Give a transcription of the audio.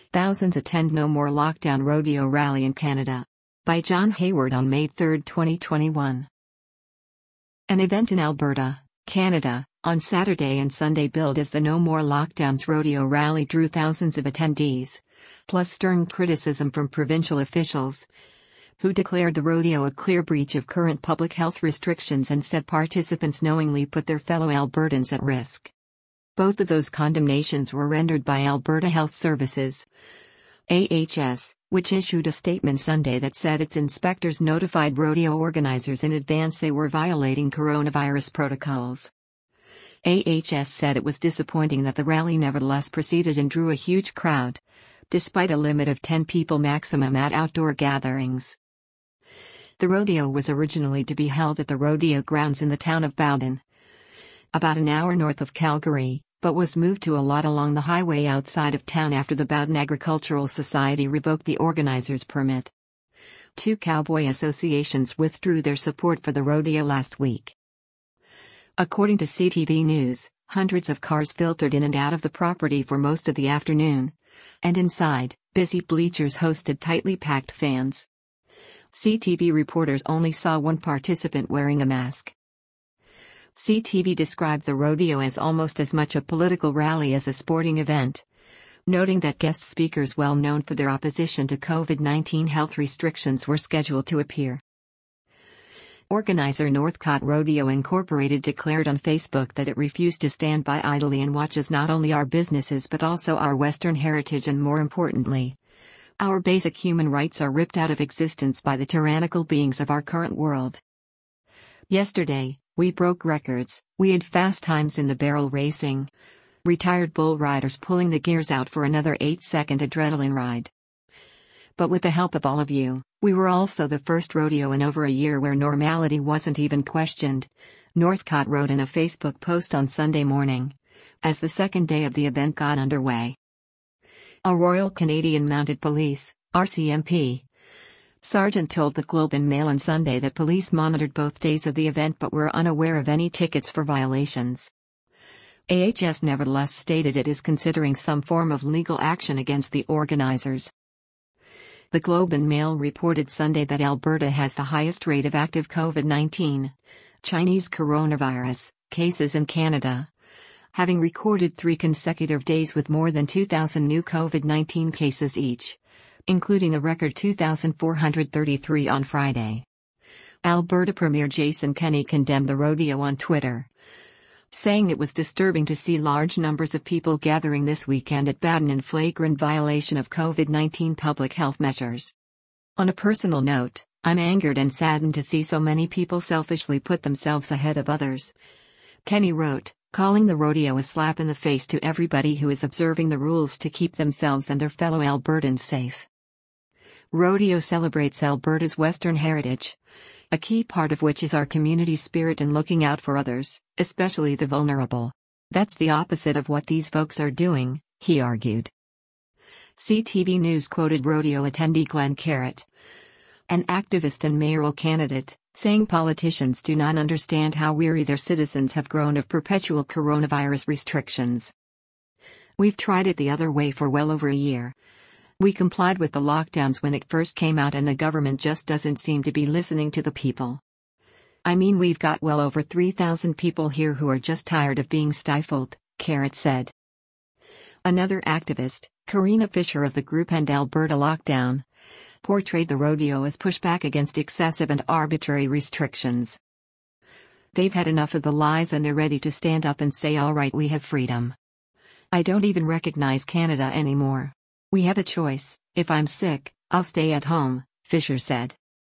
Thousands attend No More Lockdown Rodeo Rally in Canada. By John Hayward on May 3, 2021. An event in Alberta, Canada, on Saturday and Sunday billed as the No More Lockdowns Rodeo Rally drew thousands of attendees, plus stern criticism from provincial officials, who declared the rodeo a clear breach of current public health restrictions and said participants knowingly put their fellow Albertans at risk. Both of those condemnations were rendered by Alberta Health Services, AHS, which issued a statement Sunday that said its inspectors notified rodeo organizers in advance they were violating coronavirus protocols. AHS said it was disappointing that the rally nevertheless proceeded and drew a huge crowd, despite a limit of 10 people maximum at outdoor gatherings. The rodeo was originally to be held at the rodeo grounds in the town of Bowden, about an hour north of Calgary, but was moved to a lot along the highway outside of town after the Bowden Agricultural Society revoked the organizer's permit. Two cowboy associations withdrew their support for the rodeo last week. According to CTV News, hundreds of cars filtered in and out of the property for most of the afternoon, and inside, busy bleachers hosted tightly packed fans. CTV reporters only saw one participant wearing a mask. CTV described the rodeo as almost as much a political rally as a sporting event, noting that guest speakers well known for their opposition to COVID-19 health restrictions were scheduled to appear. Organizer Northcott Rodeo Incorporated declared on Facebook that it refused to stand by idly and watches not only our businesses but also our Western heritage and, more importantly, our basic human rights are ripped out of existence by the tyrannical beings of our current world. Yesterday, we broke records. We had fast times in the barrel racing. Retired bull riders pulling the gears out for another 8-second adrenaline ride. But with the help of all of you, we were also the first rodeo in over a year where normality wasn't even questioned, Northcott wrote in a Facebook post on Sunday morning, as the second day of the event got underway. A Royal Canadian Mounted Police, RCMP, Sergeant told the Globe and Mail on Sunday that police monitored both days of the event but were unaware of any tickets for violations. AHS nevertheless stated it is considering some form of legal action against the organizers. The Globe and Mail reported Sunday that Alberta has the highest rate of active COVID-19, Chinese coronavirus, cases in Canada, having recorded 3 consecutive days with more than 2,000 new COVID-19 cases each, including a record 2,433 on Friday. Alberta Premier Jason Kenney condemned the rodeo on Twitter, saying it was disturbing to see large numbers of people gathering this weekend at Bowden in flagrant violation of COVID-19 public health measures. On a personal note, I'm angered and saddened to see so many people selfishly put themselves ahead of others, Kenney wrote, calling the rodeo a slap in the face to everybody who is observing the rules to keep themselves and their fellow Albertans safe. Rodeo celebrates Alberta's Western heritage, a key part of which is our community spirit and looking out for others, especially the vulnerable. That's the opposite of what these folks are doing, he argued. CTV News quoted rodeo attendee Glenn Carrott, an activist and mayoral candidate, saying politicians do not understand how weary their citizens have grown of perpetual coronavirus restrictions. We've tried it the other way for well over a year. We complied with the lockdowns when it first came out and the government just doesn't seem to be listening to the people. I mean, we've got well over 3,000 people here who are just tired of being stifled, Carrott said. Another activist, Karina Fisher of the group End Alberta Lockdown, portrayed the rodeo as pushback against excessive and arbitrary restrictions. They've had enough of the lies and they're ready to stand up and say, all right, we have freedom. I don't even recognize Canada anymore. We have a choice. If I'm sick, I'll stay at home, Fisher said.